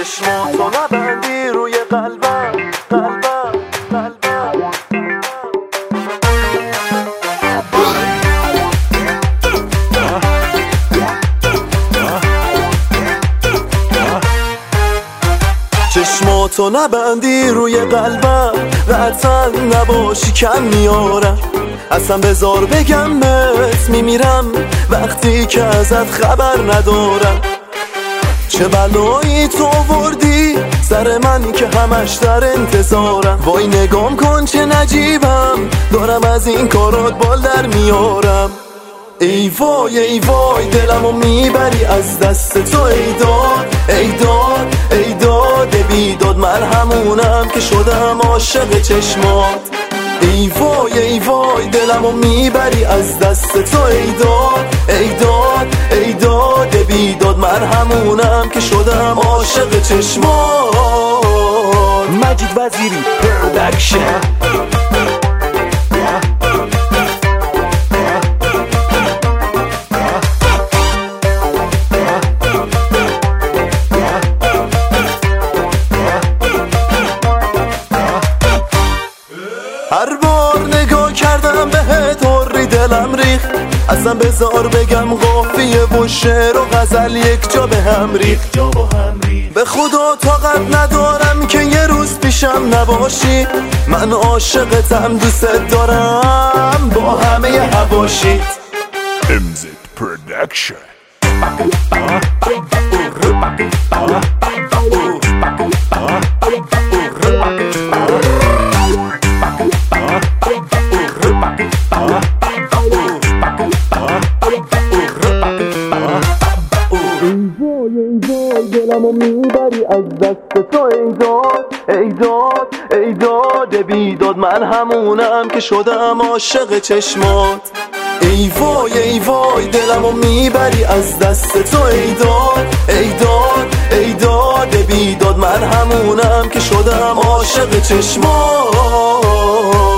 چشماتو نبندی روی قلبم قلبم قلبم. چشماتو نبندی روی قلبم قطعا نباشی کم میارم. اصلا بذار بگم بهت میمیرم وقتی که ازت خبر ندارم. چه بلایی تو آوردی سر من که همش در انتظارم. وای نگام کن چه نجیبم دارم از این کارات بال در میارم. ای وای ای وای دلمو میبری از دست تو. ای داد ای داد ای داد بیداد من همونم که شدم عاشق چشمات. ای وای ای وای دلمو میبری از دست تو. ای داد ای داد ای داد بیداد من همونم که شدم عاشق چشمات. مجید وزیری پرودکشن. هر بار نگاه کردم بهت هوری دلم ریخ. اصلا بذار بگم قافیه و شعر و غزل یک جا به هم ریخ. به خدا طاقت ندارم که یه روز پیشم نباشی. من عاشقتم دوست دارم با همه حواشیت. MZ Production. دلمو میبری از دست تو. ای داد ای داد ای داد بیداد من همونم که شدم عاشق چشمات. ای وای ای وای دلمو میبری از دست تو. ای داد ای داد ای داد بیداد من همونم که شدم عاشق چشمات.